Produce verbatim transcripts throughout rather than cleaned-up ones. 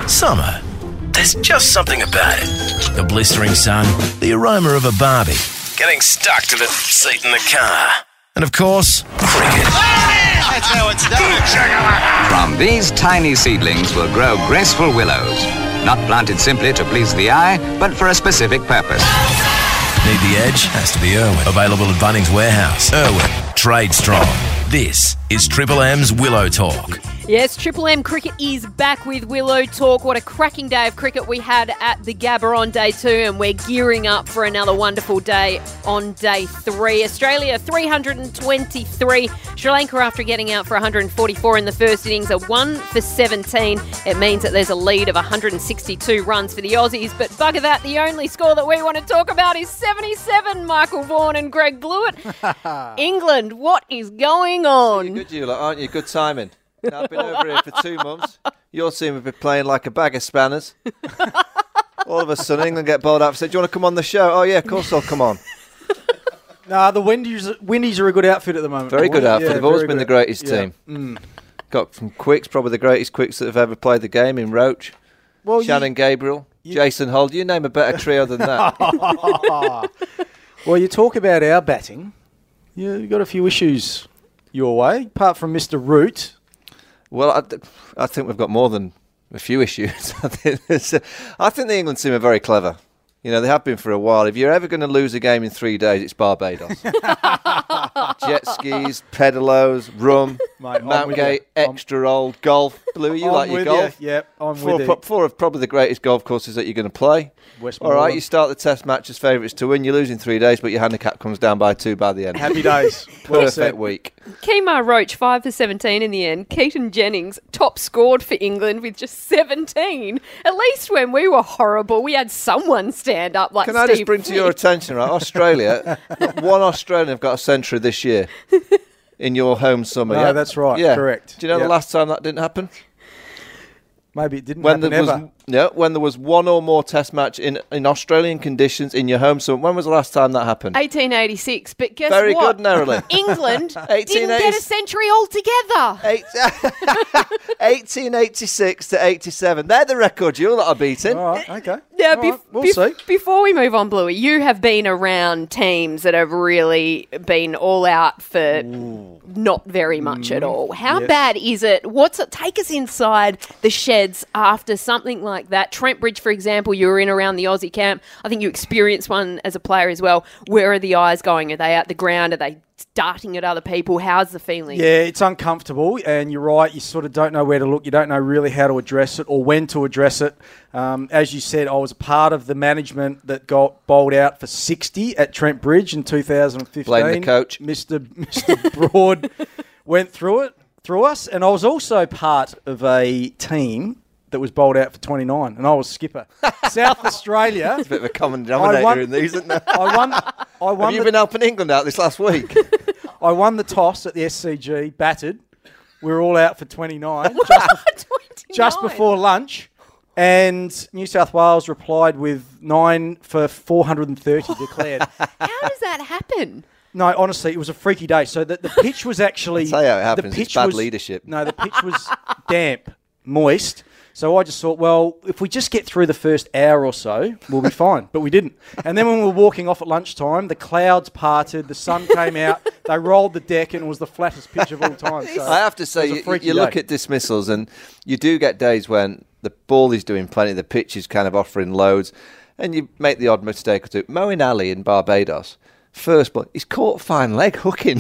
Summer. There's just something about it. The blistering sun, the aroma of a barbie, getting stuck to the seat in the car. And of course, cricket. That's how it's done. From these tiny seedlings will grow graceful willows, not planted simply to please the eye, but for a specific purpose. Need the edge? Has to be Irwin. Available at Bunnings Warehouse. Irwin, trade strong. This is Triple M's Willow Talk. Yes, Triple M Cricket is back with Willow Talk. What a cracking day of cricket we had at the Gabba on day two, and we're gearing up for another wonderful day on day three. Australia three hundred twenty-three. Sri Lanka, after getting out for one hundred forty-four in the first innings, are one for seventeen. It means that there's a lead of one hundred sixty-two runs for the Aussies. But bugger that, the only score that we want to talk about is seventy-seven, Michael Vaughan and Greg Blewett. England, what is going on? You're good, you lot, aren't you? Good timing. Now, I've been over here for two months. Your team have been playing like a bag of spanners. All of a sudden, England get bowled out and said, do you want to come on the show? Oh, yeah, of course I'll come on. Nah, the Windies, Windies are a good outfit at the moment. Very good outfit. Yeah, They've always been good. the greatest yeah. team. Mm. Got some quicks, probably the greatest quicks that have ever played the game in Roach. Well, Shannon you, Gabriel, you, Jason Holt. You name a better trio than that. Well, you talk about our batting. Yeah, you've got a few issues your way, apart from Mister Root. Well, I, I think we've got more than a few issues. I think, I think the England team are very clever. You know, they have been for a while. If you're ever going to lose a game in three days, it's Barbados. Jet skis, pedalos, rum, Mate, Mountgate, extra old, golf. Blue, you I'm like your with golf? You. Yep, I'm four, with pro- you. four of probably the greatest golf courses that you're going to play. All right, you start the test match as favourites to win. You lose in three days, but your handicap comes down by two by the end. Happy days. Well Perfect said. week. Kemar Roach, five for seventeen in the end. Keaton Jennings, top scored for England with just seventeen. At least when we were horrible, we had someone stand up like Can Steve I just bring to your Flick. attention, right? Australia, not one Australian have got a century this year in your home summer. No, yeah? that's right. Yeah. Correct. Do you know Yep. the last time that didn't happen? Maybe it didn't When happen there was ever. no, when there was one or more test match in, in Australian conditions in your home summer. When was the last time that happened? eighteen eighty-six, but guess Very what? good, Nerylyn. England didn't eighteen eighty get a century altogether. Eight, eighteen eighty-six to eighty-seven. They're the records you lot are beating. All right, okay. Now, All right, bef- we'll bef- see. Before we move on, Bluey, you have been around teams that have really been all out for not very much at all. How yes. bad is it? What's it? Take us inside the sheds after something like that. Trent Bridge, for example, you were in around the Aussie camp. I think you experienced one as a player as well. Where are the eyes going? Are they at the ground? Are they darting at other people? How's the feeling? Yeah, it's uncomfortable, and you're right. You sort of don't know where to look. You don't know really how to address it or when to address it. Um, as you said, I was a part of the management that got bowled out for sixty at Trent Bridge in two thousand fifteen. Blame the coach. Mister Mister Broad went through it, through us, and I was also part of a team that was bowled out for twenty-nine, and I was skipper. South Australia. It's a bit of a common denominator won- in these, isn't there? I won. I won. Have you the, been helping England out this last week? I won the toss at the S C G, batted. We were all out for twenty-nine. just, just before lunch. And New South Wales replied with nine for four hundred thirty declared. How does that happen? No, honestly, it was a freaky day. So the, the pitch was actually... I'll tell you how it the happens. It's pitch bad was- leadership. No, the pitch was damp, moist. So I just thought, well, if we just get through the first hour or so, we'll be fine. But we didn't. And then when we were walking off at lunchtime, the clouds parted, the sun came out, they rolled the deck, and it was the flattest pitch of all time. So I have to say, it was a you, freaky you look day. at dismissals, and you do get days when the ball is doing plenty, the pitch is kind of offering loads, and you make the odd mistake or two. Moeen Ali in Barbados, first ball, he's caught fine leg hooking.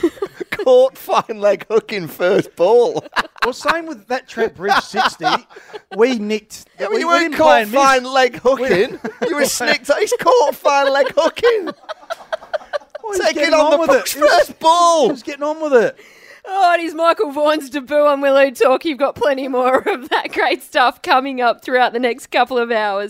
Caught fine leg hooking first ball. Well, same with that Trent Bridge sixty. We nicked. Yeah, we, you we weren't didn't play and caught miss. fine leg hooking. You were snicked. He's caught fine leg hooking. Well, he was Taking getting on the with puck's it. He was- first ball. He was getting on with it. Oh, it is Michael Vaughan's debut on Willow Talk. You've got plenty more of that great stuff coming up throughout the next couple of hours.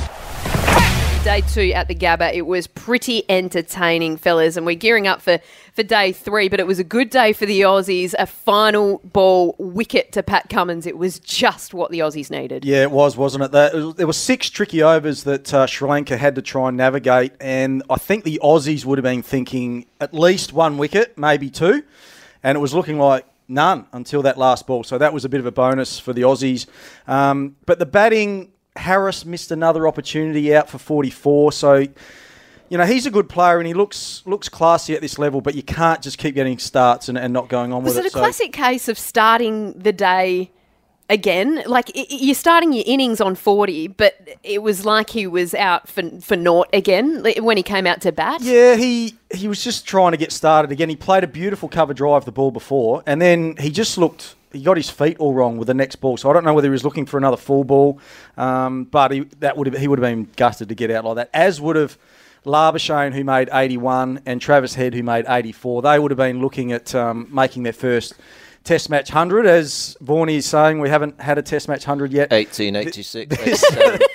Day two at the Gabba, it was pretty entertaining, fellas, and we're gearing up for, for day three, but it was a good day for the Aussies. A final ball wicket to Pat Cummins. It was just what the Aussies needed. Yeah, it was, wasn't it? There, there were six tricky overs that uh, Sri Lanka had to try and navigate, and I think the Aussies would have been thinking at least one wicket, maybe two, and it was looking like none until that last ball. So that was a bit of a bonus for the Aussies. Um, but the batting, Harris missed another opportunity out for forty-four. So, you know, he's a good player and he looks looks classy at this level, but you can't just keep getting starts and, and not going on was with it. Was it a classic so, case of starting the day again? Like, you're starting your innings on forty, but it was like he was out for for naught again when he came out to bat? Yeah, he, he was just trying to get started again. He played a beautiful cover drive the ball before, and then he just looked... He got his feet all wrong with the next ball, so I don't know whether he was looking for another full ball, um, but he that would have, he would have been gutted to get out like that, as would have Labuschagne, who made eighty-one, and Travis Head, who made eighty-four. They would have been looking at um, making their first Test match one hundred. As Vorney is saying, we haven't had a Test match one hundred yet. eighteen eighty-six. This,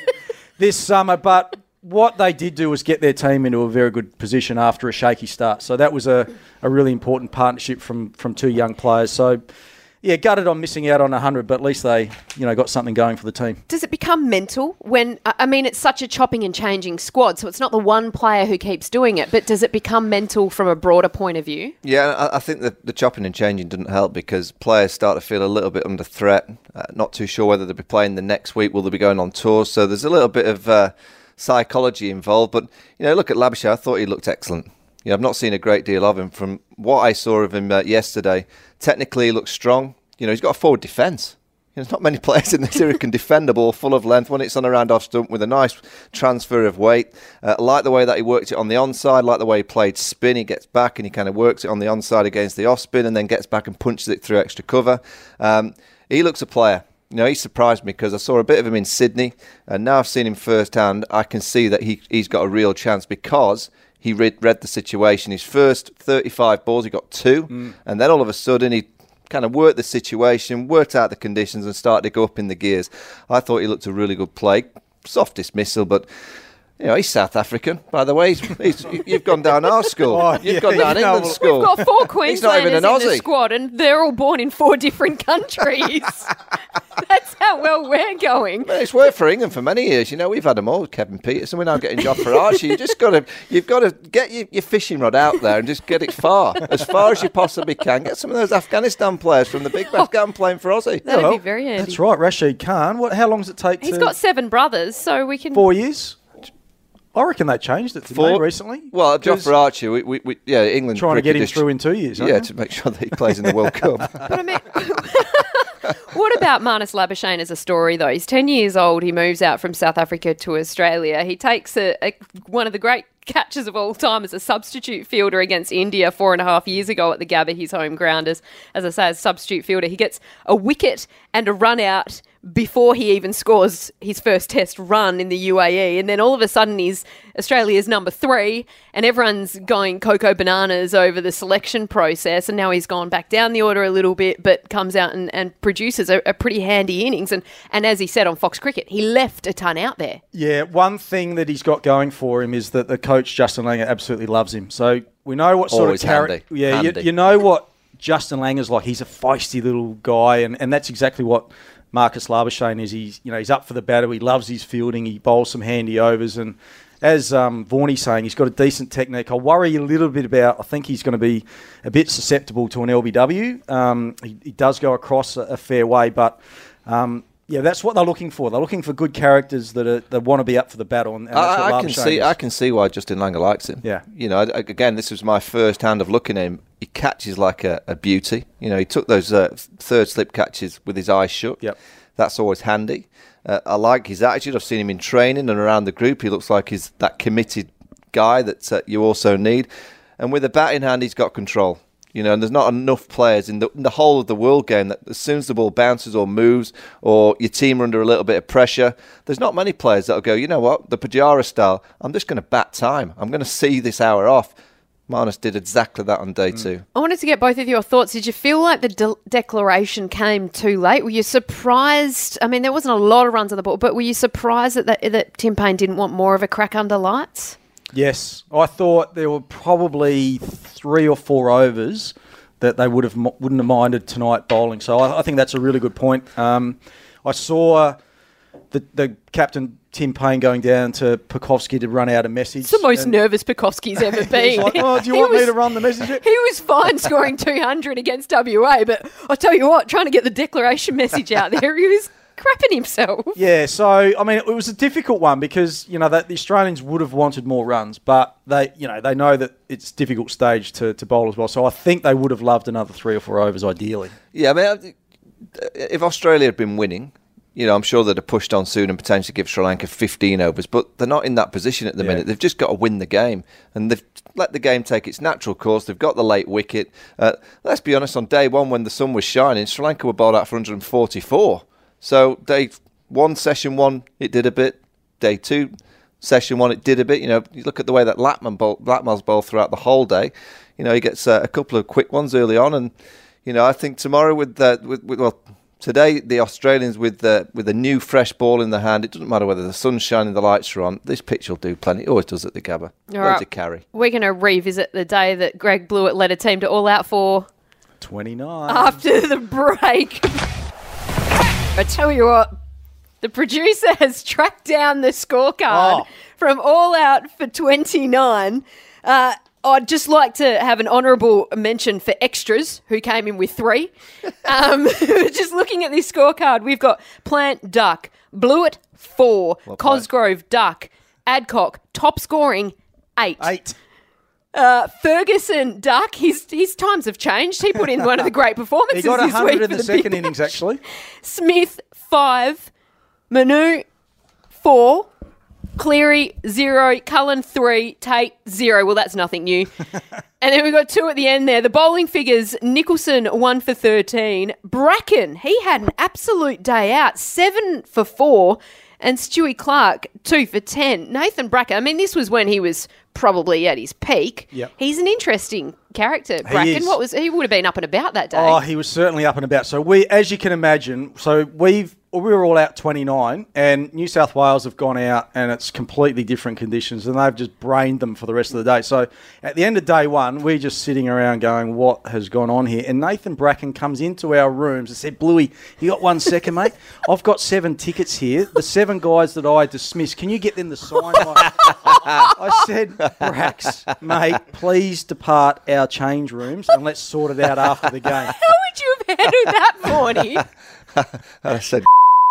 this summer, but what they did do was get their team into a very good position after a shaky start. So that was a, a really important partnership from, from two young players. So... yeah, gutted on missing out on one hundred, but at least they, you know, got something going for the team. Does it become mental when, I mean, it's such a chopping and changing squad, so it's not the one player who keeps doing it, but does it become mental from a broader point of view? Yeah, I, I think the, the chopping and changing didn't help because players start to feel a little bit under threat. Uh, not too sure whether they'll be playing the next week, will they be going on tour? So there's a little bit of uh, psychology involved. But, you know, look at Labuschagne, I thought he looked excellent. You know, I've not seen a great deal of him. From what I saw of him uh, yesterday, technically he looks strong. You know, he's got a forward defence. You know, there's not many players in this area who can defend a ball full of length when it's on a round-off stump with a nice transfer of weight. Uh, like the way that he worked it on the onside, like the way he played spin. He gets back and he kind of works it on the onside against the off-spin and then gets back and punches it through extra cover. Um, he looks a player. You know, he surprised me because I saw a bit of him in Sydney, and now I've seen him firsthand. I can see that he, he's got a real chance because he read, read the situation. His first thirty-five balls, he got two, mm. and then all of a sudden he kind of worked the situation, worked out the conditions and started to go up in the gears. I thought he looked a really good play. Soft dismissal, but... you know, he's South African, by the way. He's, he's, you've gone down our school. Oh, You've yeah, gone down no, England's school. We've got four Queenslanders in Aussie. the squad, and they're all born in four different countries. That's how well we're going. Well, it's worked for England for many years. You know, we've had them all. Kevin Peterson, we're now getting job for Archie. You just got to, you've got to get your, your fishing rod out there and just get it far, as far as you possibly can. Get some of those Afghanistan players from the big Afghan playing for Aussie. That'd well, be very handy. That's right, Rashid Khan. What? How long does it take? He's to... got seven brothers, so we can. Four years. I reckon they changed it today recently. Well, job for Archie. We, we, we, yeah, England trying to get him through in two years. Yeah, to make sure that he plays in the World Cup. But I mean, what about Marnus Labuschagne as a story, though? He's ten years old. He moves out from South Africa to Australia. He takes a, a, one of the great catches of all time as a substitute fielder against India four and a half years ago at the Gabba, his home ground. As, as I say, as substitute fielder, he gets a wicket and a run out before he even scores his first test run in the U A E. And then all of a sudden he's Australia's number three and everyone's going cocoa bananas over the selection process. And now he's gone back down the order a little bit, but comes out and, and produces a, a pretty handy innings. And, and as he said on Fox Cricket, he left a ton out there. Yeah, one thing that he's got going for him is that the coach, Justin Langer, absolutely loves him. So we know what sort Always of character... Yeah, handy. You, you know what Justin Langer's like. He's a feisty little guy, and, and that's exactly what Marcus Labuschagne is. He's, you know, he's up for the battle. He loves his fielding. He bowls some handy overs. And as um, Vorney's saying, he's got a decent technique. I worry a little bit about, I think he's going to be a bit susceptible to an L B W. Um, he, he does go across a, a fair way, but... Um, yeah, that's what they're looking for. They're looking for good characters that are, that want to be up for the battle, and, and that's I, what I can see. is. I can see why Justin Langer likes him. Yeah, you know, again, this was my first hand of looking at him. He catches like a, a beauty. You know, he took those uh, third slip catches with his eyes shut. Yep. That's always handy. Uh, I like his attitude. I've seen him in training and around the group. He looks like he's that committed guy that uh, you also need. And with a bat in hand, he's got control. You know, and there's not enough players in the, in the whole of the world game that as soon as the ball bounces or moves or your team are under a little bit of pressure, there's not many players that'll go, you know what, the Pujara style, I'm just going to bat time. I'm going to see this hour off. Marnus did exactly that on day mm. two. I wanted to get both of your thoughts. Did you feel like the de- declaration came too late? Were you surprised? I mean, there wasn't a lot of runs on the ball, but were you surprised that, that, that Tim Paine didn't want more of a crack under lights? Yes, I thought there were probably three or four overs that they would have wouldn't have minded tonight bowling. So I, I think that's a really good point. Um, I saw the, the captain, Tim Payne, going down to Pekowski to run out a message. It's the most and nervous Pekowski's ever been. He's like, oh, do you He want was- me to run the message? He was fine scoring two hundred against W A, but I'll tell you what, trying to get the declaration message out there, he was crapping himself. Yeah, so, I mean, it was a difficult one because, you know, that the Australians would have wanted more runs, but they, you know, they know that it's a difficult stage to, to bowl as well. So I think they would have loved another three or four overs ideally. Yeah, I mean, if Australia had been winning, you know, I'm sure they'd have pushed on soon and potentially give Sri Lanka fifteen overs, but they're not in that position at the Yeah. minute. They've just got to win the game, and they've let the game take its natural course. They've got the late wicket. Uh, let's be honest, on day one when the sun was shining, Sri Lanka were bowled out for one hundred forty-four. So day one, session one, it did a bit. Day two, session one, it did a bit. You know, you look at the way that Blackman bowl, Blackman's bowled throughout the whole day. You know, he gets uh, a couple of quick ones early on, and you know, I think tomorrow with, uh, with, with well. Today, the Australians with the with a new fresh ball in the hand. It doesn't matter whether the sun's shining, the lights are on. This pitch will do plenty. It always does at the Gabba. All Loads right. of carry. We're going to revisit the day that Greg Blewett led a team to all out for twenty-nine. after the break. I tell you what, the producer has tracked down the scorecard Oh. from all out for twenty-nine. Uh, I'd just like to have an honourable mention for extras who came in with three. Um, just looking at this scorecard, we've got Plant Duck, Blewett four, Cosgrove Duck, Adcock top scoring eight. Eight. Uh, Ferguson Duck, his his times have changed. He put in one of the great performances He got this one week hundred in for the, the second Big innings, Bash. actually. Smith five, Manu four, Cleary zero, Cullen three, Tate zero. Well, that's nothing new. And then we've got two at the end there. The bowling figures: Nicholson one for thirteen, Bracken he had an absolute day out, seven for four, and Stewie Clark two for ten. Nathan Bracken, I mean, this was when he was probably at his peak. Yep. He's an interesting character. Bracken, is. what was he would have been up and about that day? Oh, he was certainly up and about. So we, as you can imagine, so we've we were all out twenty-nine, and New South Wales have gone out, and it's completely different conditions, and they've just brained them for the rest of the day. So at the end of day one, we're just sitting around going, "What has gone on here?" And Nathan Bracken comes into our rooms and said, "Bluey, you got one second, mate? I've got seven tickets here. The seven guys that I dismissed. Can you get them to sign?" My-" I said, "Brax, mate, please depart our change rooms and let's sort it out after the game." How would you have handled that, Forney? I said,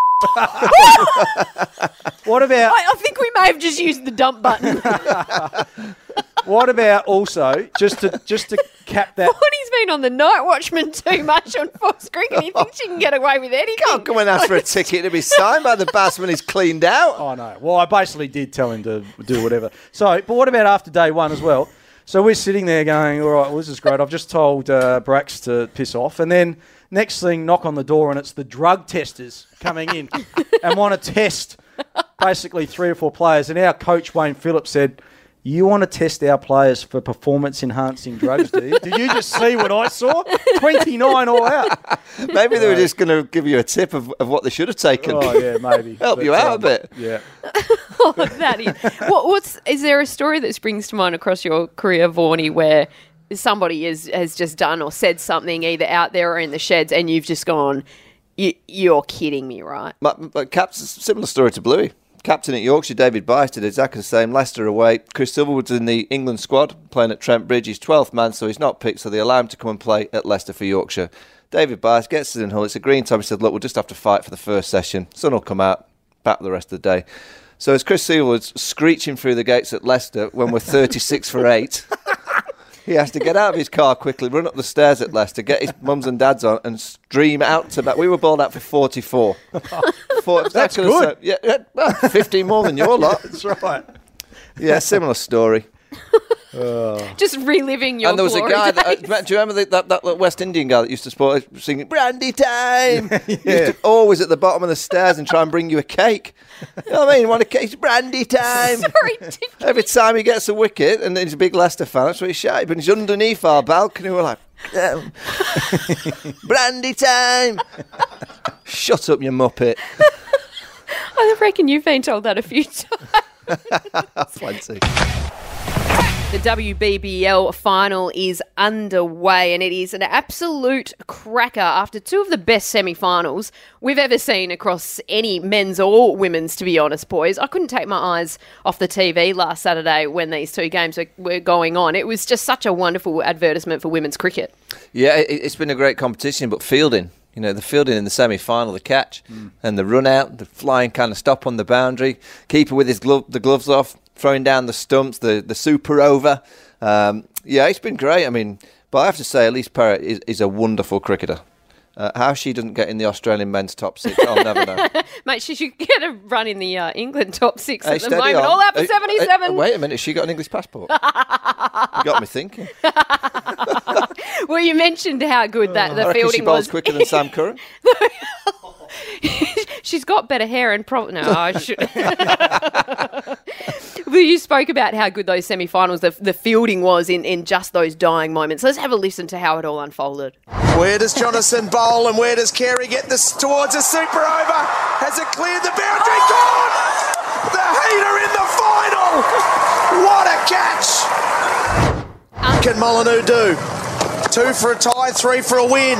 What about I, I think we may have just used the dump button. what about also just to just to cap that? Forney's been on the Night Watchman too much on Fox Cricket. He thinks you can get away with anything. can't come and ask for a ticket to be signed by the batsman he's cleaned out. Oh no! Well, I basically did tell him to do whatever. So, but what about after day one as well? So we're sitting there going, "All right, well, this is great. I've just told uh, Brax to piss off," and then next thing, knock on the door, and it's the drug testers coming in and want to test basically three or four players. And our coach Wayne Phillips said, "You want to test our players for performance-enhancing drugs, do you? Did you just see what I saw? twenty-nine all out." Maybe they were just going to give you a tip of, of what they should have taken. Oh yeah, maybe Help But, you out um, a bit. Yeah. Oh, that is. What, what's is there a story that springs to mind across your career, Vorney, where somebody has, has just done or said something either out there or in the sheds, and you've just gone, you, "You're kidding me, right?" But, but Cap's similar story to Bluey. Captain at Yorkshire, David Bice, did exactly the same. Leicester away. Chris Silverwood's in the England squad, playing at Trent Bridge. He's twelfth man, so he's not picked, so they allow him to come and play at Leicester for Yorkshire. David Bice gets us in Hull. It's a green time. He said, "Look, we'll just have to fight for the first session. Sun will come out, back the rest of the day." So as Chris Silverwood's screeching through the gates at Leicester when we're thirty-six for eight, he has to get out of his car quickly, run up the stairs at Leicester, get his mums and dads on, and stream out to back. We were bowled out for forty-four. Four, That's gonna good. say- yeah, yeah, well, fifteen more than your lot. That's right. Yeah, similar story. Just reliving your And there was a glory guy, that, uh, days. do you remember the, that, that West Indian guy that used to sport, sing "Brandy Time"? He used Yeah. to always at the bottom of the stairs and try and bring you a cake. You know what I mean? Want a cake? It's Brandy Time. So ridiculous. Every time he gets a wicket, and he's a big Leicester fan, that's what he's shouting. But he's underneath our balcony. We're like, "Damn. Brandy Time." Shut up, you muppet. I reckon you've been told that a few times. Plenty. The W B B L final is underway and it is an absolute cracker after two of the best semi-finals we've ever seen across any men's or women's, to be honest, boys. I couldn't take my eyes off the T V last Saturday when these two games were, were going on. It was just such a wonderful advertisement for women's cricket. Yeah, it, it's been a great competition, but fielding, you know, the fielding in the semi-final, the catch mm. and the run-out, the flying kind of stop on the boundary, keeper with his glove, the gloves off, throwing down the stumps, the, the super over. Um, yeah, it's been great. I mean, but I have to say, Elise Perrett is, is a wonderful cricketer. Uh, how she doesn't get in the Australian men's top six, I'll never know. Mate, she should get a run in the uh, England top six hey, at the moment. On. All out for hey, seventy-seven. Hey, wait a minute, has she got an English passport? You got me thinking. Well, you mentioned how good that the I reckon fielding she bowls was. quicker than Sam Curran. She's got better hair and probably no. I should. Well, you spoke about how good those semi-finals, the, the fielding was in, in just those dying moments. Let's have a listen to how it all unfolded. Where does Jonathan bowl and where does Carey get this towards a super over? Has it cleared the boundary? Gone! The heater in the final! What a catch! Um, Can Molyneux do? Two for a tie, three for a win.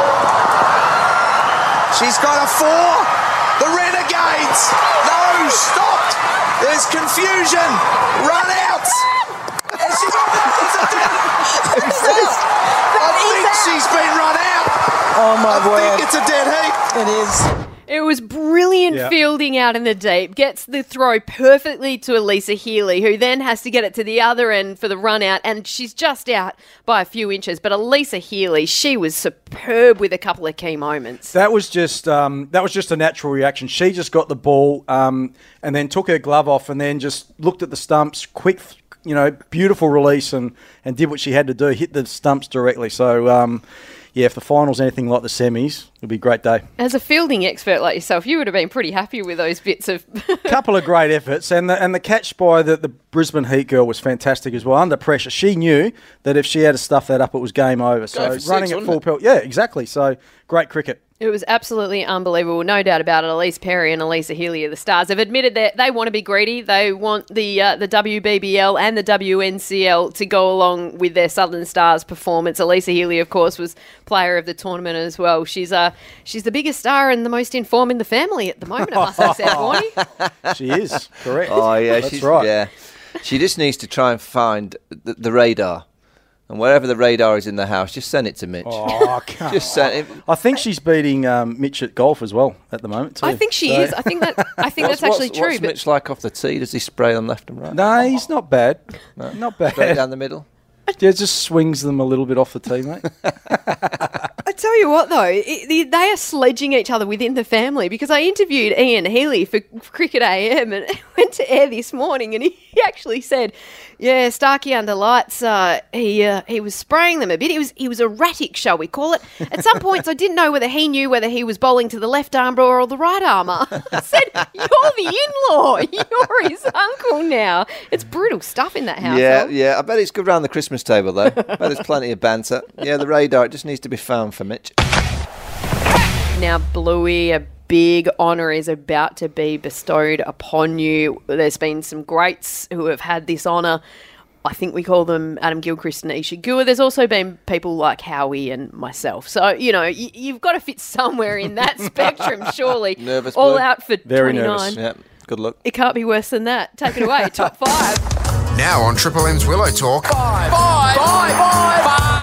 She's got a four. The Renegades. No, stopped. There's confusion. Run out. And she got it. It's a dead. I think she's been run out. Oh my I word. think it's a dead heat. It is. It was brilliant Yep. fielding out in the deep. Gets the throw perfectly to Elisa Healy, who then has to get it to the other end for the run out, and she's just out by a few inches. But Elisa Healy, she was superb with a couple of key moments. That was just um, that was just a natural reaction. She just got the ball um, and then took her glove off and then just looked at the stumps, quick, you know, beautiful release and, and did what she had to do, hit the stumps directly. So, um, yeah, if the final's anything like the semis, it'll be a great day. As a fielding expert like yourself, you would have been pretty happy with those bits of... Couple of great efforts, and the and the catch by the, the Brisbane Heat girl was fantastic as well. Under pressure, she knew that if she had to stuff that up, it was game over. So for six, running at full wasn't pelt, yeah, exactly. So great cricket. It was absolutely unbelievable, no doubt about it. Elise Perry and Elisa Healy are the stars. They've admitted that they want to be greedy. They want the uh, the W B B L and the W N C L to go along with their Southern Stars performance. Elisa Healy, of course, was player of the tournament as well. She's uh, she's the biggest star and the most informed in the family at the moment, I must say, Warnie. She is, correct. Oh, yeah, That's she's right. Yeah. She just needs to try and find the, the radar. And wherever the radar is in the house, just send it to Mitch. Oh, come Just send it. I think she's beating um, Mitch at golf as well at the moment too. I think she So- is. I think that I think that's actually what's, true. What's but Mitch like off the tee? Does he spray them left and right? No, he's not bad. Not Straight bad. down the middle? Yeah, just swings them a little bit off the tee, mate. I tell you what, though, it, they- they are sledging each other within the family because I interviewed Ian Healy for Cricket A M and it went to air this morning and he actually said, yeah, Starkey under lights, uh, he uh, he was spraying them a bit. He was he was erratic, shall we call it. At some points, I didn't know whether he knew whether he was bowling to the left arm or the right armour. I said, you're the in-law. You're his uncle now. It's brutal stuff in that house. Yeah, yeah. I bet it's good round the Christmas table, though. I bet there's plenty of banter. Yeah, the radar, it just needs to be found for Mitch. Now, Bluey, a big honour is about to be bestowed upon you. There's been some greats who have had this honour. I think we call them Adam Gilchrist and Isha Gua. There's also been people like Howie and myself. So, you know, y- you've got to fit somewhere in that spectrum, surely. Nervous, All Blue? out for Very twenty-nine. nervous. Yeah, good luck. It can't be worse than that. Take it away. Top five. Now on Triple M's Willow Talk. Five. Five, five, five.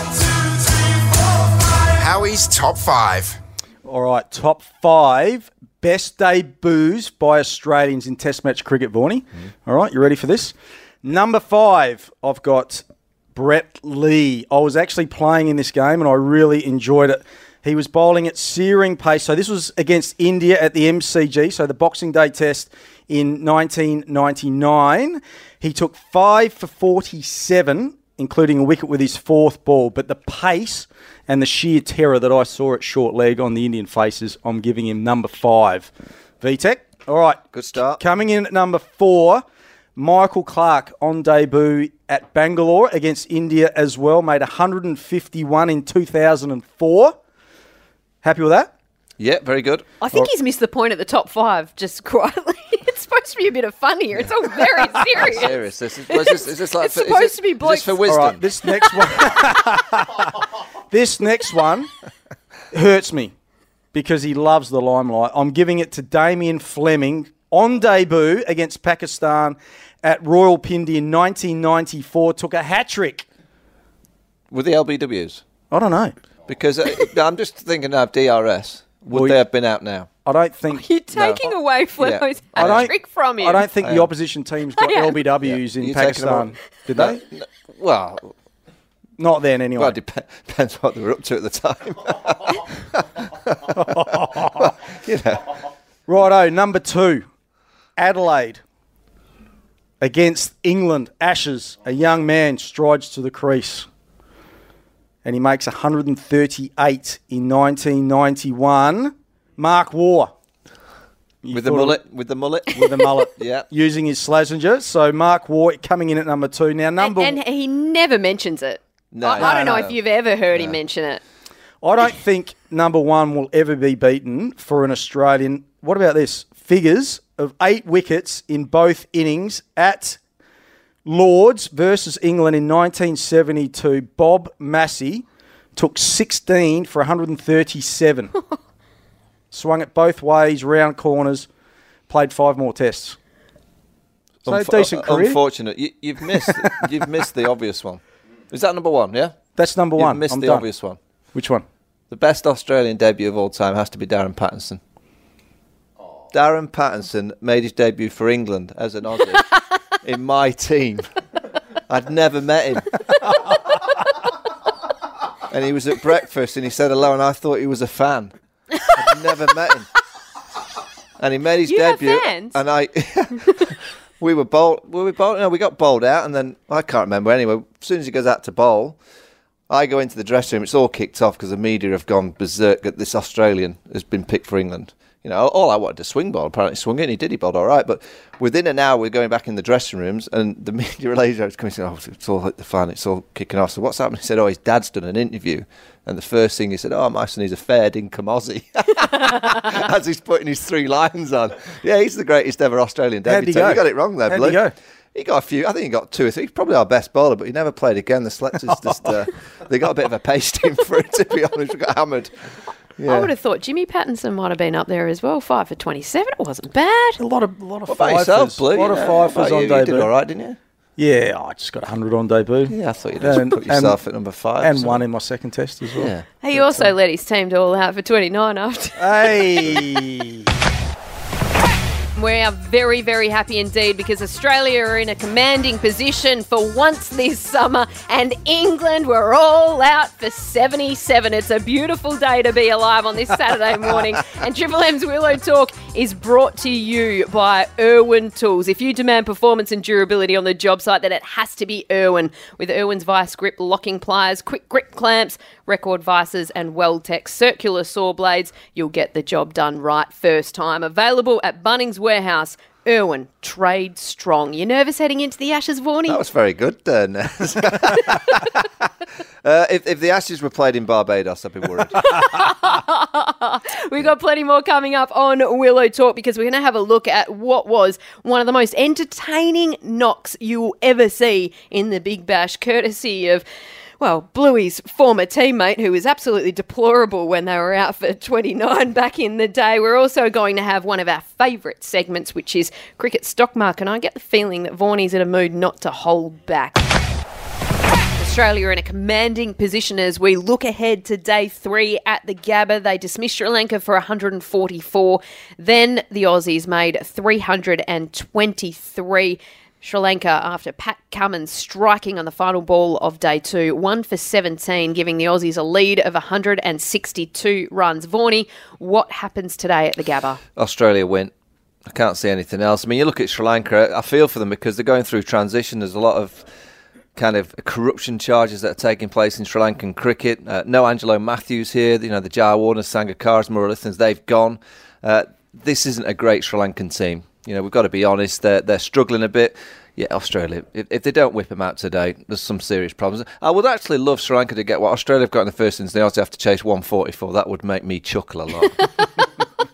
Howie's Top five. All right, top five best debuts by Australians in Test match cricket, Vorney. All right, you ready for this? Number five, I've got Brett Lee. I was actually playing in this game and I really enjoyed it. He was bowling at searing pace. So this was against India at the M C G, so the Boxing Day Test in nineteen ninety-nine. He took five for forty-seven, including a wicket with his fourth ball. But the pace and the sheer terror that I saw at short leg on the Indian faces, I'm giving him number five. V TEC, all right. Good start. Coming in at number four, Michael Clarke on debut at Bangalore against India as well. Made one hundred fifty-one in two thousand four. Happy with that? Yeah, very good. I think he's missed the point at the top five, just quietly. It's supposed to be a bit of fun here. It's all very serious. Serious. This is, well, is this, is this like It's for, supposed is this, to be is blokes- this for All wisdom? right, this next one. This next one hurts me because he loves the limelight. I'm giving it to Damien Fleming on debut against Pakistan at Rawalpindi in nineteen ninety-four. Took a hat trick. With the L B Ws? I don't know. Because uh, I'm just thinking now of D R S. Would Well, they have been out now? I don't think. You're taking away Flemo's I don't, trick from him. I don't think the Yeah. opposition teams got Yeah. L B Ws Yeah. in You taking them Pakistan. on? Did No, they? no, well, Not then, anyway. well, it dep- depends what they were up to at the time. you know. Righto, number two, Adelaide against England. Ashes, a young man strides to the crease. And he makes one hundred thirty-eight in nineteen ninety-one. Mark Waugh. You With the thought- mullet, with the mullet. With the mullet. Yeah. Using his Slazenger. So Mark Waugh coming in at number two. Now, And, number and he never mentions it. No. I, I don't No, know no. if you've ever heard him mention it. I don't think number one will ever be beaten for an Australian. What about this? Figures of eight wickets in both innings at Lords versus England in nineteen seventy-two. Bob Massey took sixteen for one hundred thirty-seven. Swung it both ways, round corners, played five more tests. So Unf- decent career. Unfortunate. You, you've missed. You've missed the obvious one. Is that number one? Yeah. That's number You've one. missed I'm the done. obvious one. Which one? The best Australian debut of all time has to be Darren Pattinson. Darren Pattinson made his debut for England as an Aussie in my team. I'd never met him. And he was at breakfast and he said hello and I thought he was a fan. I'd never met him. And he made his You have debut. fans? And I we were bowled were we bowled? No, we got bowled out and then I can't remember anyway. As soon as he goes out to bowl, I go into the dressing room. It's all kicked off because the media have gone berserk that this Australian has been picked for England. You know, all I wanted to swing ball. Apparently swung it and he did. He bowled all right. But within an hour, we're going back in the dressing rooms and the media relays was coming and saying, oh, it's all hit the fan. It's all kicking off. So what's happening? He said, oh, his dad's done an interview. And the first thing he said, oh, my son, he's a fair dinkum Aussie. As he's putting his three lines on. Yeah, he's the greatest ever Australian How'd he debutant. go? You got it wrong there, How'd Blue. he go? He got a few. I think he got two or three. He's probably our best bowler, but he never played again. The selectors just uh, they got a bit of a pasting for it. To be honest, we got hammered. Yeah. I would have thought Jimmy Pattinson might have been up there as well. Five for twenty-seven. It wasn't bad. A lot of, a lot of What about fifers. yourself, Blue? A lot You of know, fifers what about on you? debut. You did all right, didn't you? Yeah, I just got one hundred on debut. Yeah, I thought you'd just put yourself at number five. And so- one in my second test as well. Yeah. He also let his team do all out for twenty-nine after. Hey! We are very, very happy indeed because Australia are in a commanding position for once this summer and England were all out for seventy-seven. It's a beautiful day to be alive on this Saturday morning and Triple M's Willow Talk is brought to you by Irwin Tools. If you demand performance and durability on the job site, then it has to be Irwin. With Irwin's Vice Grip locking pliers, quick grip clamps, record vices and Weldtech circular saw blades, you'll get the job done right first time. Available at Bunnings Warehouse. Irwin, trade strong. You nervous heading into the Ashes, Vorney? That was very good, uh, Naz. uh, if, if the Ashes were played in Barbados, I'd be worried. We've got plenty more coming up on Willow Talk because we're going to have a look at what was one of the most entertaining knocks you will ever see in the Big Bash, courtesy of, well, Bluey's former teammate, who was absolutely deplorable when they were out for twenty-nine back in the day. We're also going to have one of our favourite segments, which is Cricket Stock Market, and I get the feeling that Vorney's in a mood not to hold back. Australia are in a commanding position as we look ahead to day three at the Gabba. They dismissed Sri Lanka for one hundred forty-four. Then the Aussies made three hundred twenty-three. Sri Lanka, after Pat Cummins striking on the final ball of day two, one for seventeen, giving the Aussies a lead of one hundred sixty-two runs. Vorney, what happens today at the Gabba? Australia win. I can't see anything else. I mean, you look at Sri Lanka, I feel for them because they're going through transition. There's a lot of kind of corruption charges that are taking place in Sri Lankan cricket. Uh, no Angelo Matthews here. You know, the Jaya Warners, Sangakkars, Muralithans, they've gone. Uh, this isn't a great Sri Lankan team. You know, we've got to be honest. They're, they're struggling a bit. Yeah, Australia, if, if they don't whip them out today, there's some serious problems. I would actually love Sri Lanka to get what Australia have got in the first instance. They also have to chase one forty-four. That would make me chuckle a lot.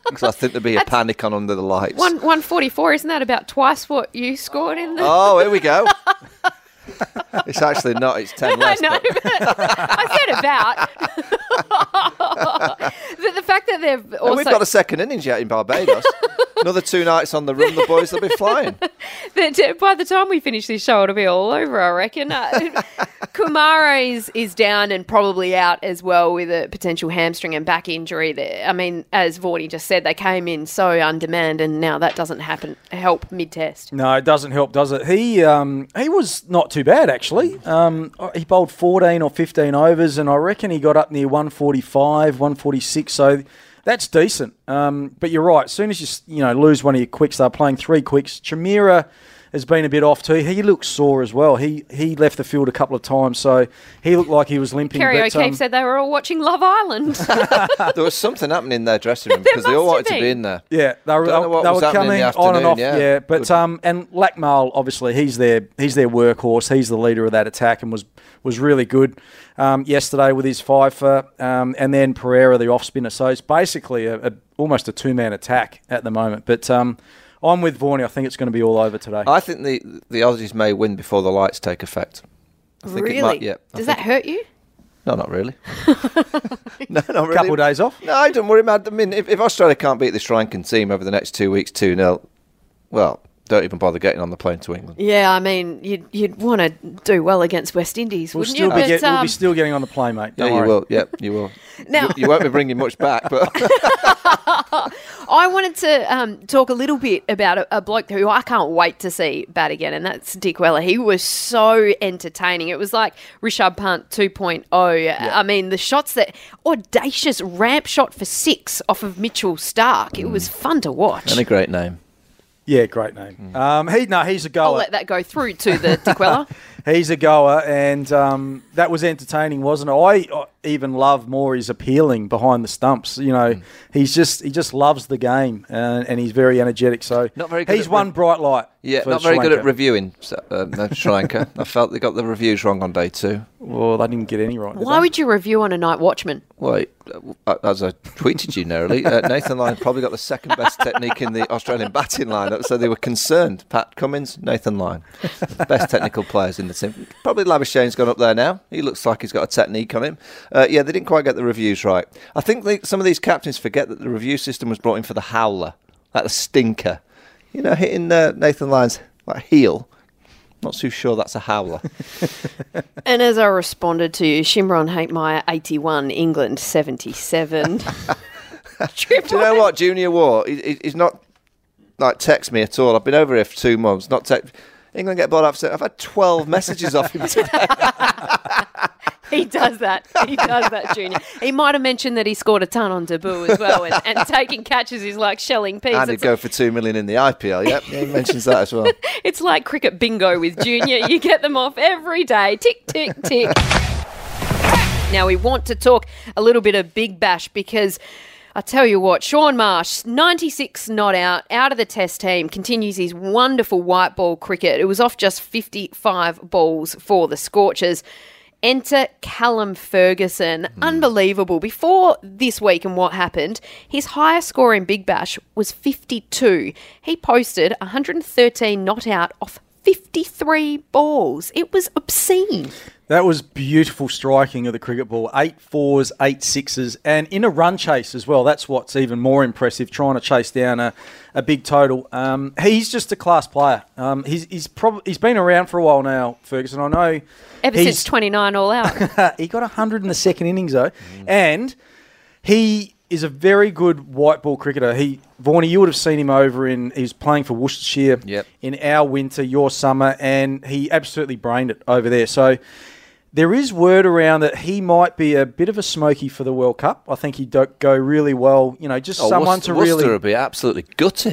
Because I think there'd be a That's- panic on under the lights. One one forty four. Isn't that about twice what you scored in the? Oh, here we go. It's actually not. It's ten less. I know, but- but I said about. the, the fact that they've also And we've got a second innings yet in Barbados. Another two nights on the run, the boys will be flying. that uh, by the time we finish this show, it'll be all over, I reckon. Uh, Kumara is, is down and probably out as well with a potential hamstring and back injury. There, I mean, as Vorney just said, they came in so undemand, and now that doesn't happen. Help mid-test. No, it doesn't help, does it? He um, he was not too bad, actually. Um, he bowled fourteen or fifteen overs, and I reckon he got up near one forty-five, one forty-six, so that's decent. Um, but you're right, as soon as you s- you know lose one of your quicks, they're playing three quicks. Chimera has been a bit off too. He looks sore as well. He he left the field a couple of times, so he looked like he was limping. Kerry but, O'Keefe um, said they were all watching Love Island. There was something happening in their dressing room There because they all must wanted have to be been. in there. Yeah, they were, Don't know what they was were happening in coming the on and off. afternoon, Yeah, yeah. but Good. um, and Lackmal, obviously, he's their he's their workhorse. He's the leader of that attack and was was really good um, yesterday with his fifer, um, and then Pereira, the off spinner. So it's basically a, a almost a two man attack at the moment. But um, I'm with Vorney. I think it's going to be all over today. I think the the Aussies may win before the lights take effect. I think really? It might, yeah. I Does think that hurt you? No, not really. no, not really. Couple of days off. No, I don't worry about. I mean, if, if Australia can't beat the Sri Lankan team over the next two weeks, two nil, well, don't even bother getting on the plane to England. Yeah, I mean, you'd, you'd want to do well against West Indies, We'll wouldn't still you? be But, get, we'll um, be still getting on the plane, mate. Yeah, Don't you worry. will. Yeah, you will. Now- you, you won't be bringing much back, but I wanted to um, talk a little bit about a, a bloke who I can't wait to see bat again, and that's Dick Weller. He was so entertaining. It was like Rishabh Pant two point oh. I mean, the shots that audacious ramp shot for six off of Mitchell Stark. It was fun to watch. and a great name. Yeah, great name. Um, he no, he's a I'll goer. let that go through to the Dick Weller. He's a goer, and um, that was entertaining, wasn't it? I I even love more his appealing behind the stumps. You know, he's just he just loves the game, and, and he's very energetic. So Not very good he's at one re- bright light. Yeah, for not very Sri good at Lanka. reviewing so, uh, no, Sri Lanka. I felt they got the reviews wrong on day two. Well, they didn't get any right. did Why they? would you review on a night watchman? Well, uh, as I tweeted you narrowly, uh, Nathan Lyon probably got the second best technique in the Australian batting lineup, so they were concerned. Pat Cummins, Nathan Lyon, best technical players in the team. Probably Labuschagne's gone up there now. He looks like he's got a technique on him. Uh, yeah, they didn't quite get the reviews right. I think they, some of these captains forget that the review system was brought in for the howler, like the stinker. You know, hitting uh, Nathan Lyon's like heel. Not too sure that's a howler. And as I responded to you, Shimron Hatemeyer eighty-one, England seventy-seven. Do you know what, Junior War? He, he- he's not like text me at all. I've been over here for two months. Not text. England get bowled upset. I've had twelve messages off him today. He does that. He does that, Junior. He might have mentioned that he scored a ton on debut as well, and, and taking catches is like shelling peas. And he'd It's, go for two million in the I P L. Yep, yeah, he mentions that as well. it's like cricket bingo with Junior. You get them off every day. Tick, tick, tick. Now we want to talk a little bit of Big Bash because I tell you what, Sean Marsh, ninety-six not out, out of the test team, continues his wonderful white ball cricket. It was off just fifty-five balls for the Scorchers. Enter Callum Ferguson. Mm. Unbelievable. Before this week and what happened, his highest score in Big Bash was fifty-two. He posted one hundred thirteen not out off fifty-three balls. It was obscene. That was beautiful striking of the cricket ball. Eight fours, eight sixes, and in a run chase as well. That's what's even more impressive, trying to chase down a, a big total. Um, he's just a class player. Um, he's he's, prob- he's been around for a while now, Ferguson. I know. Ever he's- since twenty-nine all out. He got one hundred in the second innings, though. And he is a very good white ball cricketer. He, Vorney, you would have seen him over in, he was playing for Worcestershire Yep. in our winter, your summer, and he absolutely brained it over there. So there is word around that he might be a bit of a smoky for the World Cup. I think he'd do- go really well, you know, just Oh, someone Worcester, to really... Worcester would be absolutely gutted.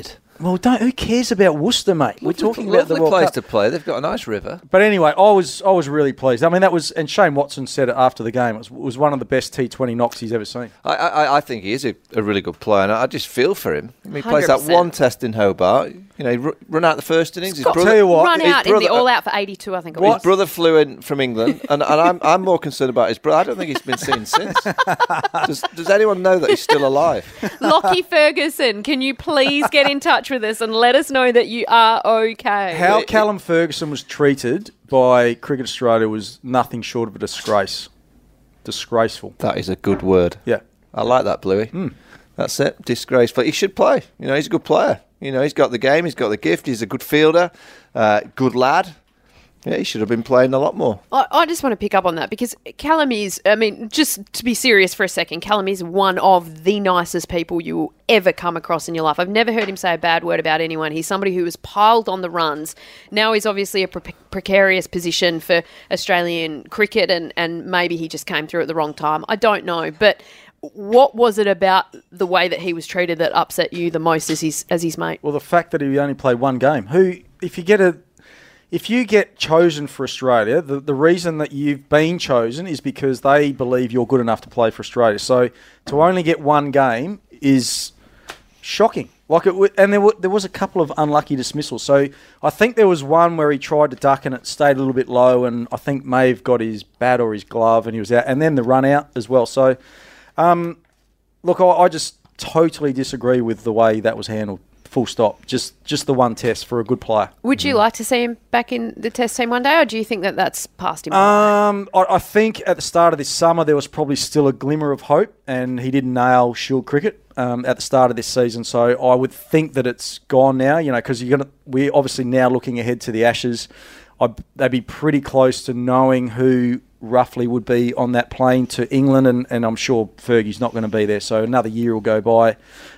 Well, don't. Who cares about Worcester, mate? We're talking about the Lovely World place Cup. to play. They've got a nice river. But anyway, I was I was really pleased. I mean, that was, and Shane Watson said it after the game. It was, it was one of the best T twenty knocks he's ever seen. I, I, I think he is a, a really good player, and I just feel for him. I mean, he plays that one hundred percent. one test in Hobart. You know, he ru- run out the first innings. His I'll brother, tell you what, Run his out brother- in the all out for eighty-two, I think. It His was. brother flew in from England, and, and I'm I'm more concerned about his brother. I don't think he's been seen since. Does, does anyone know that he's still alive? Lockie Ferguson, can you please get in touch with us and let us know that you are okay? How it- Callum Ferguson was treated by Cricket Australia was nothing short of a disgrace. Disgraceful. That is a good word. Yeah. I like that, Bluey. Mm. That's it. Disgraceful. He should play. You know, he's a good player. You know, he's got the game. He's got the gift. He's a good fielder. Uh, good lad. Yeah, he should have been playing a lot more. I, I just want to pick up on that because Callum is, I mean, just to be serious for a second, Callum is one of the nicest people you will ever come across in your life. I've never heard him say a bad word about anyone. He's somebody who was piled on the runs. Now he's obviously a pre- precarious position for Australian cricket, and, and maybe he just came through at the wrong time. I don't know. But what was it about the way that he was treated that upset you the most as his, as his mate? Well, the fact that he only played one game. Who, if you get a... If you get chosen for Australia, the, the reason that you've been chosen is because they believe you're good enough to play for Australia. So to only get one game is shocking. Like it, w- and there, w- there was a couple of unlucky dismissals. So I think there was one where he tried to duck and it stayed a little bit low, and I think Maeve got his bat or his glove and he was out. And then the run out as well. So, um, look, I, I just totally disagree with the way that was handled. Full stop. Just just the one test for a good player. Would you like to see him back in the Test team one day, or do you think that that's past him? Um, I, I think at the start of this summer there was probably still a glimmer of hope, and he didn't nail Shield cricket um, at the start of this season. So I would think that it's gone now. You know, because you're gonna we're obviously now looking ahead to the Ashes. I, they'd be pretty close to knowing who roughly would be on that plane to England, and, and I'm sure Fergie's not going to be there. So another year will go by,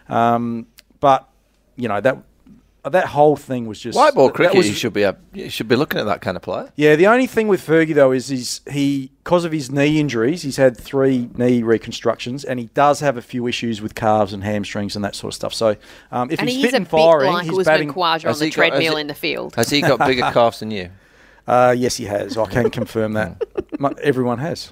um, but. You know, that that whole thing was just... White ball that cricket, was, you should be a, you should be looking at that kind of player. Yeah, the only thing with Fergie, though, is he's, he, because of his knee injuries, he's had three knee reconstructions, and he does have a few issues with calves and hamstrings and that sort of stuff. So um, if and he's he is fit a and bit firing, like he's Usman batting... Khawaja on Has the he got- treadmill has he- in the field. Has he got bigger calves than you? Uh, yes, he has. I can confirm that. Mu- Everyone has.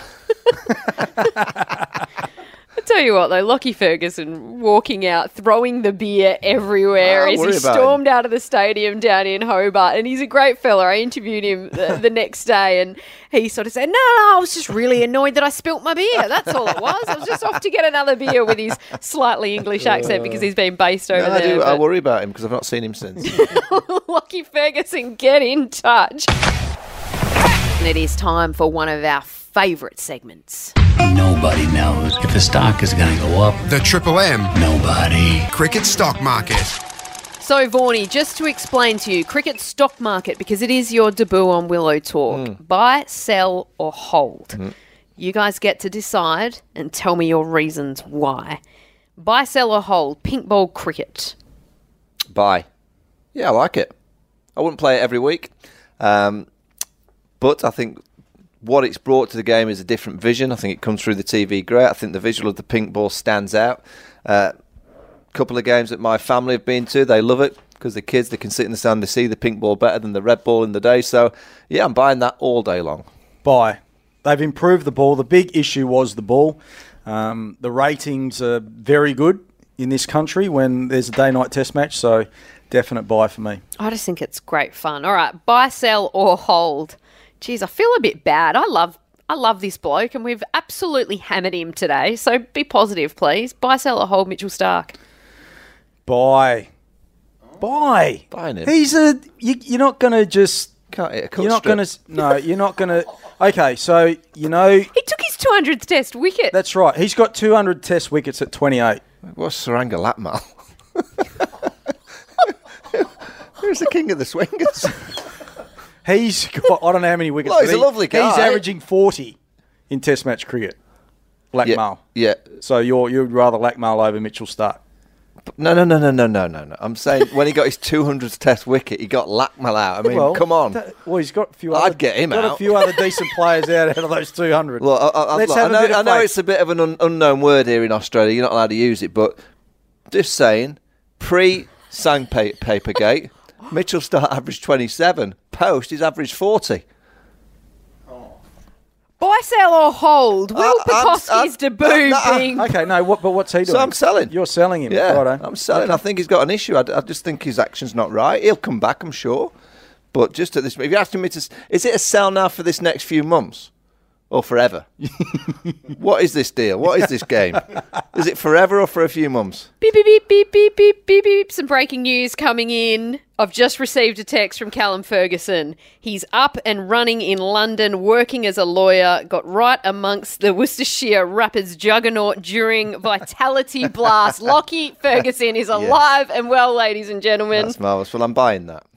I tell you what, though, Lockie Ferguson walking out, throwing the beer everywhere Don't as he worry about stormed out of the stadium down in Hobart. And he's a great fella. I interviewed him the, the next day, and he sort of said, no, no, no, I was just really annoyed that I spilt my beer. That's all it was. I was just off to get another beer with his slightly English accent because he's been based over No, I, there. do, I but- worry about him because I've not seen him since. Lockie Ferguson, get in touch. And it is time for one of our favourite segments. Nobody knows if the stock is going to go up. The Triple M Nobody. Cricket Stock Market. So, Vaughnie, just to explain to you, cricket stock market, because it is your debut on Willow Talk, Mm. buy, sell or hold. Mm. You guys get to decide and tell me your reasons why. Buy, sell or hold, pink ball cricket. Buy. Yeah, I like it. I wouldn't play it every week. Um, but I think what it's brought to the game is a different vision. I think it comes through the T V great. I think the visual of the pink ball stands out. A uh, couple of games that my family have been to, they love it because the kids, they can sit in the stand, they see the pink ball better than the red ball in the day. So, yeah, I'm buying that all day long. Buy. They've improved the ball. The big issue was the ball. Um, the ratings are very good in this country when there's a day-night test match, so definite buy for me. I just think it's great fun. All right, buy, sell or hold. Geez, I feel a bit bad. I love I love this bloke, and we've absolutely hammered him today. So be positive, please. Buy, sell or hold Mitchell Starc. Buy. Buy. Buying him. He's a... You, you're not going to just... Can't hit a cut You're not strip. going to... No, you're not going to... Okay, so, you know... He took his two hundredth test wicket. That's right. He's got two hundred test wickets at twenty-eight. What's Saranga Latmal? Who's the king of the swingers? He's got... I don't know how many wickets. Well, he's but a lovely guy. He's averaging forty in test match cricket. Lackmal. Yeah. So you're, you'd rather Lackmal over Mitchell Starc. No, no, no, no, no, no, no, no. I'm saying when he got his two hundredth test wicket, he got Lackmal out. I mean, Well, come on. that- well, he's got a few. I'd other, get him got out. a few other decent players out out of those two hundred. Well, I, I, Let's look, have I a know, bit of I know faith. it's a bit of an un- unknown word here in Australia. You're not allowed to use it, but just saying, pre Sandpaper gate. Mitchell Stark averaged twenty-seven. Post is average forty. Buy, sell or hold? Will Uh, I'm- Pekoski's I'm- debut uh, uh, being... Okay, no, what, but what's he doing? So I'm selling. You're selling him. Yeah, Righto. I'm selling. I think he's got an issue. I, I just think his action's not right. He'll come back, I'm sure. But just at this, if you're asking me to, is it a sell now for this next few months or forever? What is this deal? What is this game? Is it forever or for a few months? Beep, beep, beep, beep, beep, beep, beep, beep. Some breaking news coming in. I've just received a text from Callum Ferguson. He's up and running in London, working as a lawyer, got right amongst the Worcestershire Rapids juggernaut during Vitality Blast. Lockie Ferguson is alive and well, ladies and gentlemen. That's marvellous. Well, I'm buying that.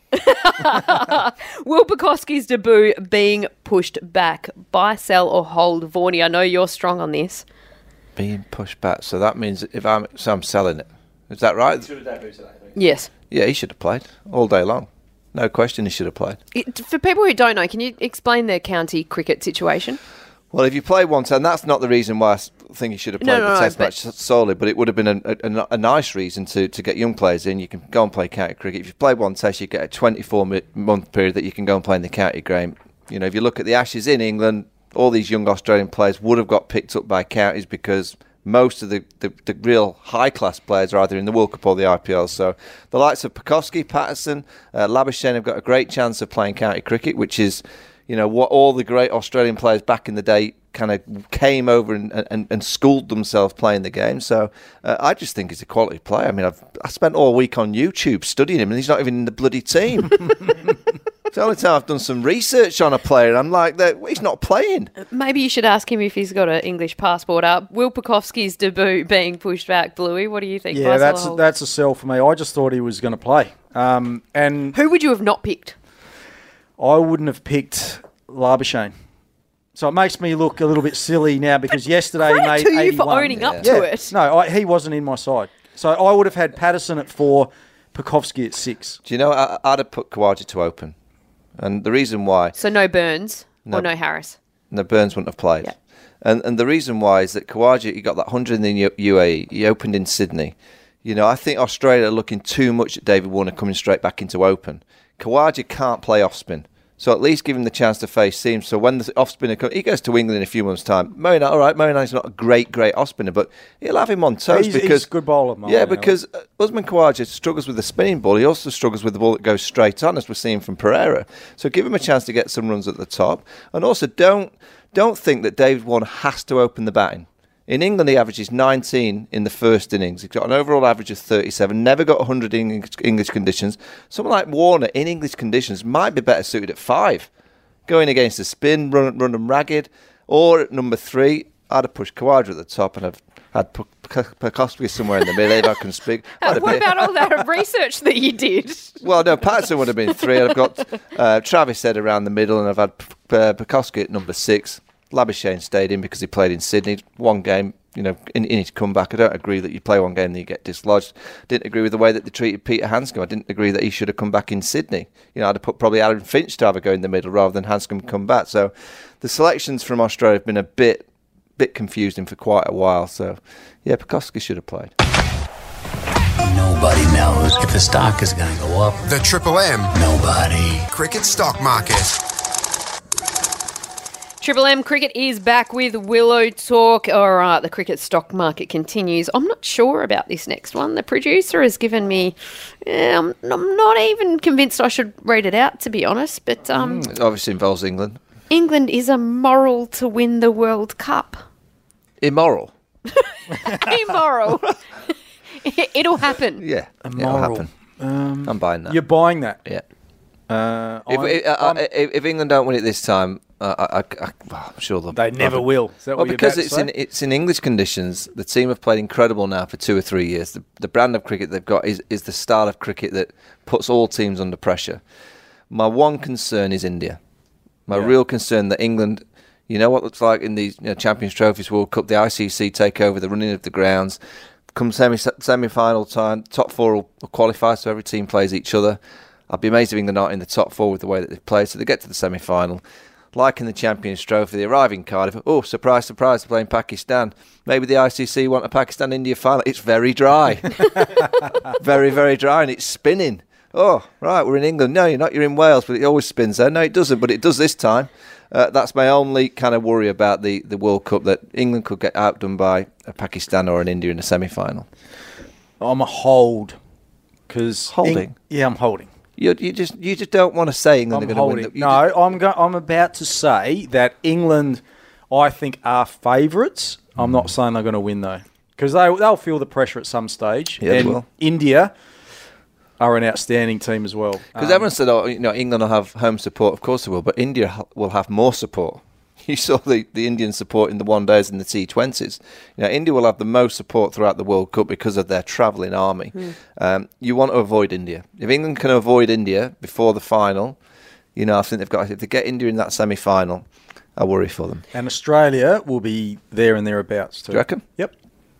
Will Pekoski's debut being pushed back? Buy, sell or hold? Vorney, I know you're strong on this. Being pushed back. So that means if I'm, so I'm selling it. Is that right? Yes. Yeah, he should have played all day long. No question he should have played. It, for people who don't know, can you explain the county cricket situation? Well, if you play one ten, that's not the reason why I s- think he should have played No, no, the no, Test but- match solely, but it would have been a, a, a nice reason to, to get young players in. You can go and play county cricket. If you play one Test, you get a twenty-four month period that you can go and play in the county game. You know, if you look at the Ashes in England, all these young Australian players would have got picked up by counties because most of the, the, the real high-class players are either in the World Cup or the I P L. So the likes of Pekoski, Patterson, uh, Labuschagne have got a great chance of playing county cricket, which is, you know, what all the great Australian players back in the day kind of came over and, and, and schooled themselves playing the game. So uh, I just think he's a quality player. I mean, I've I spent all week on YouTube studying him, and he's not even in the bloody team. It's the only time I've done some research on a player, and I'm like, that he's not playing. Maybe you should ask him if he's got an English passport up. Will Pekoski's debut being pushed back, Bluey? What do you think? Yeah, Buy, sell, that's or a, hold? that's a sell for me. I just thought he was going to play. Um, and Who would you have not picked? I wouldn't have picked Labuschagne. So it makes me look a little bit silly now because yesterday he Credit made to you eighty-one. for owning up Yeah. to it. No, I, he wasn't in my side. So I would have had Patterson at four, Pekoski at six. Do you know, I, I'd have put Khawaja to open. And the reason why... So no Burns No. or no Harris. No, Burns wouldn't have played. Yeah. And and the reason why is that Khawaja, he got that one hundred in the U- UAE. He opened in Sydney. You know, I think Australia are looking too much at David Warner coming straight back into open. Khawaja can't play off spin. So at least give him the chance to face seams. So when the off spinner comes, he goes to England in a few months' time. Moeen, all right, Moeen's not a great, great off spinner, but he'll have him on toes He's, because he's a good bowler, Moeen yeah, Ali. because uh, Usman Khawaja struggles with the spinning ball. He also struggles with the ball that goes straight on, as we're seeing from Pereira. So give him a chance to get some runs at the top, and also don't don't think that David Warner has to open the batting. In England, he averages nineteen in the first innings. He's got an overall average of thirty-seven, never got one hundred in English, English conditions. Someone like Warner, in English conditions, might be better suited at five. Going against the spin, run, run them ragged. Or at number three, I'd have pushed Khawaja at the top and have had P- P- Pekoski somewhere in the middle, if I can speak. I'd have What been- about all that research that you did? Well, no, Patterson would have been three. I've got uh, Travis Head around the middle, and I've had P- uh, Pekoski at number six. Labuschagne stayed in because he played in Sydney. One game, you know, in, in his comeback. I don't agree that you play one game and you get dislodged. Didn't agree with the way that they treated Peter Hanscom. I didn't agree that he should have come back in Sydney. You know, I'd have put probably Aaron Finch to have a go in the middle rather than Hanscom come back. So the selections from Australia have been a bit, bit confusing for quite a while. So, yeah, Pekoski should have played. Nobody knows if the stock is going to go up. The Triple M Nobody. Cricket Stock Market. Triple M Cricket is back with Willow Talk. All right, the cricket stock market continues. I'm not sure about this next one. The producer has given me... eh, I'm, I'm not even convinced I should read it out, to be honest. But um, It obviously involves England. England is a moral to win the World Cup. Immoral. Immoral. It'll happen. Yeah, it'll Immoral. happen. Um, I'm buying that. You're buying that? Yeah. Uh, If, I'm- if, uh, I'm- if, if England don't win it this time, uh, I, I, I, well, I'm sure they'll. they never will. Is that Well, what you're because about to it's say? in it's in English conditions. The team have played incredible now for two or three years. The, the brand of cricket they've got is, is the style of cricket that puts all teams under pressure. My one concern is India. My Yeah. real concern that England, you know what it's like in these you know, Champions Trophies, World Cup, the I C C take over the running of the grounds. Come semi semi final time, top four will, will qualify, so every team plays each other. I'd be amazed if England aren't in the top four with the way that they've played. So they get to the semi final. like in the Champions Trophy, they arrive in Cardiff. Oh, surprise, surprise, they're playing Pakistan. Maybe the I C C want a Pakistan-India final. It's very dry. very, very dry, and it's spinning. Oh, right, we're in England. No, you're not. You're in Wales, but it always spins there. No, it doesn't, but it does this time. Uh, that's my only kind of worry about the, the World Cup, that England could get outdone by a Pakistan or an India in a semi-final. I'm a hold. Cause Holding? Eng- yeah, I'm holding. You, you just you just don't want to say England I'm are going to holding. win. The, no, just, I'm go- I'm about to say that England, I think, are favourites. I'm not saying they're going to win, though. Because they, they'll feel the pressure at some stage. Yeah, they and will. India are an outstanding team as well. Because Um, everyone said, oh, you know, England will have home support. Of course they will, but India ha- will have more support. You saw the, the Indian support in the one days and the T twenties. You know, India will have the most support throughout the World Cup because of their travelling army. Mm. Um, you want to avoid India. If England can avoid India before the final, you know, I think they've got. If they get India in that semi-final, I worry for them. And Australia will be there and thereabouts too. Do you reckon? Yep.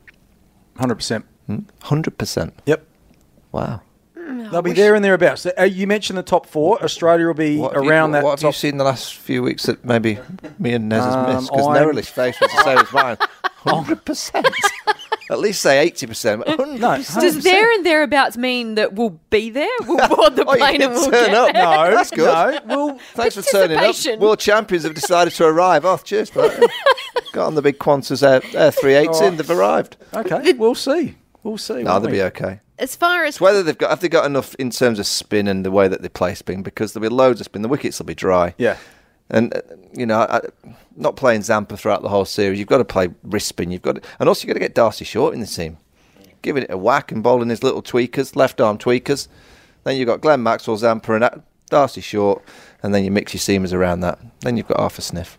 one hundred percent. one hundred percent. Yep. Wow. They'll be there and thereabouts. Uh, you mentioned the top four. Australia will be What have you- around what, that What have top you seen the last few weeks that maybe me and Nez has Um, missed? Because I'm- Neryl's face was the same as mine. one hundred percent. At least say eighty percent. one hundred percent. Does there and thereabouts mean that we'll be there? We'll board the Oh, you plane can and we'll turn get up. there? No, That's good. No, well, Thanks for turning up. Participation. World champions have decided to arrive. Oh, cheers for that. Got on the big Qantas Air, Air three eights in. They've arrived. okay, we'll see. We'll see. No, won't they'll we? be okay. As far as It's whether they've got have they got enough in terms of spin and the way that they play spin, because there'll be loads of spin. The wickets will be dry. Yeah. And uh, you know, I, not playing Zampa throughout the whole series. You've got to play wrist spin. You've got to, and also you've got to get Darcy Short in the team, giving it a whack and bowling his little tweakers, left arm tweakers. Then you've got Glenn Maxwell, Zampa, and that, Darcy Short, and then you mix your seamers around that. Then you've got half a sniff.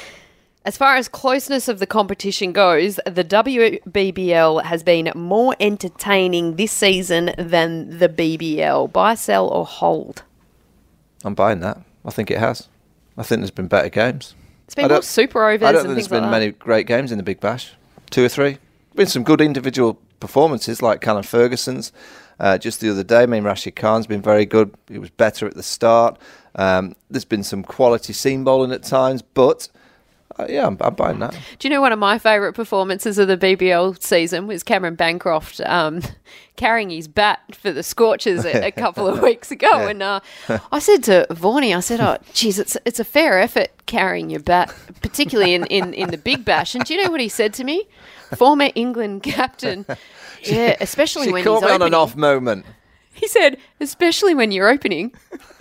As far as closeness of the competition goes, the W B B L has been more entertaining this season than the B B L. Buy, sell, or hold? I'm buying that. I think it has. I think there's been better games. It's been I more don't- super overs I don't and think things there's been like that. many great games in the Big Bash. Two or three. Been some good individual performances like Callum Ferguson's. Uh, just the other day, I mean, Rashid Khan's been very good. He was better at the start. Um, there's been some quality seam bowling at times, but uh, yeah, I'm, I'm buying that. Do you know one of my favourite performances of the B B L season was Cameron Bancroft um, carrying his bat for the Scorchers a, a couple of weeks ago. Yeah. And uh, I said to Vaughnie, I said, oh, geez, it's, it's a fair effort carrying your bat, particularly in, in, in the Big Bash. And do you know what he said to me? Former England captain. Yeah, especially She when caught he's me on opening. an off moment. He said, especially when you're opening.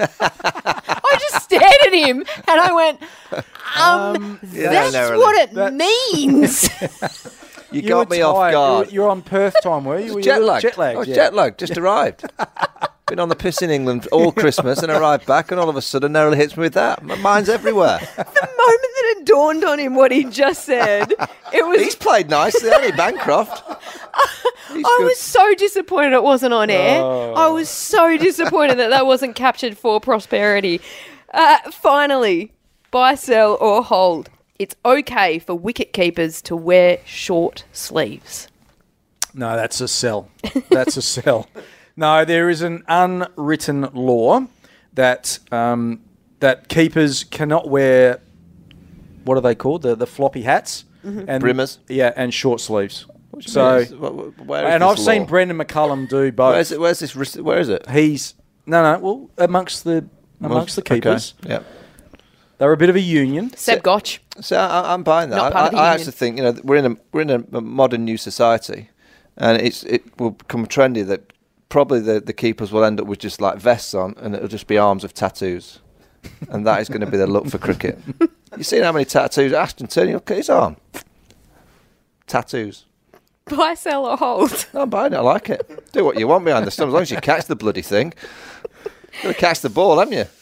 I just stared at him and I went, um, Yeah, that's no, really. what it That's- means. You, You got were me off tired. guard. You were, you were on Perth time, were you? Were you jet lagged. Jet lagged. I was yeah. jet lagged. Just arrived. Been on the piss in England all Christmas and arrived back, and all of a sudden, Neril hits me with that. My mind's everywhere. The moment that it dawned on him what he just said, it was. He's played nicely, hasn't he, Bancroft? He's I good. was so disappointed it wasn't on air. I was so disappointed that that wasn't captured for prosperity. Uh, finally, buy, sell, or hold. It's okay for wicket keepers to wear short sleeves. No, that's a sell. That's a sell. No, there is an unwritten law that um, that keepers cannot wear. What are they called? The the floppy hats Mm-hmm. and Brimmers? Yeah, and short sleeves. What do you So, mean? Wh- wh- where is and this I've seen law? Brendan McCullum do both. Where's it? Where's this? ris- Where is it? He's no, no. Well, amongst the amongst the keepers, Okay. Yeah. they're a bit of a union. Seb Gotch. So I, I'm buying that. Not I, part of the I, I union. actually think you know we're in a we're in a, a modern new society, and it's it will become trendy that probably the, the keepers will end up with just like vests on, and it'll just be arms of tattoos, and that is going to be the look for cricket. You seen how many tattoos Ashton turning up at his arm? Tattoos. Buy, sell, or hold. No, I'm buying it. I like it. Do what you want behind the stump as long as you catch the bloody thing. Got to catch the ball, haven't you?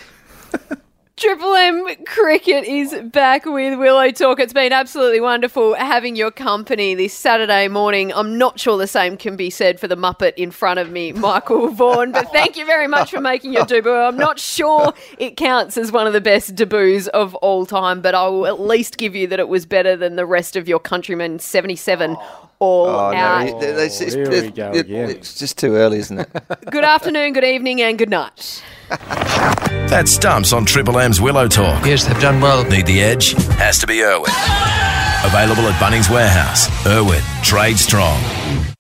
Triple M Cricket is back with Willow Talk. It's been absolutely wonderful having your company this Saturday morning. I'm not sure the same can be said for the Muppet in front of me, Michael Vaughan, but thank you very much for making your debut. I'm not sure it counts as one of the best debuts of all time, but I will at least give you that it was better than the rest of your countrymen, seventy-seven all Oh, no. out. It- it's, it's, here we it- go it- again. it's just too early, isn't it? Good afternoon, good evening, and good night. That's Stumps on Triple M's Willow Talk. Yes, they've done well. Need the edge? Has to be Irwin. Available at Bunnings Warehouse. Irwin, trade strong.